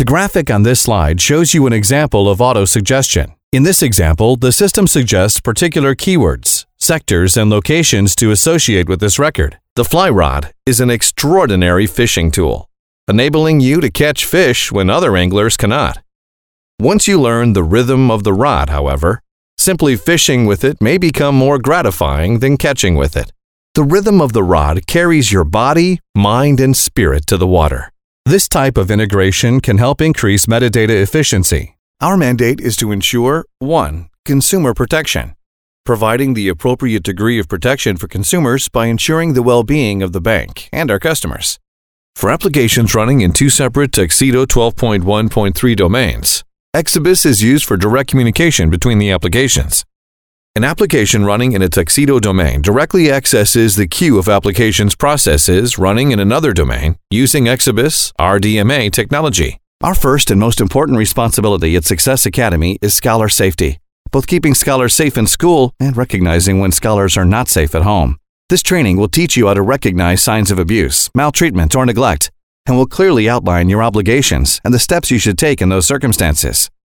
The graphic on this slide shows you an example of auto-suggestion. In this example, the system suggests particular keywords, sectors, and locations to associate with this record. The fly rod is an extraordinary fishing tool, enabling you to catch fish when other anglers cannot. Once you learn the rhythm of the rod, however, simply fishing with it may become more gratifying than catching with it. The rhythm of the rod carries your body, mind, and spirit to the water. This type of integration can help increase metadata efficiency. Our mandate is to ensure 1. Consumer protection, providing the appropriate degree of protection for consumers by ensuring the well-being of the bank and our customers. For applications running in 2 separate Tuxedo 12.1.3 domains, Exibus is used for direct communication between the applications. An application running in a Tuxedo domain directly accesses the queue of applications processes running in another domain using Exibus RDMA technology. Our first and most important responsibility at Success Academy is scholar safety, both keeping scholars safe in school and recognizing when scholars are not safe at home. This training will teach you how to recognize signs of abuse, maltreatment, or neglect, and will clearly outline your obligations and the steps you should take in those circumstances.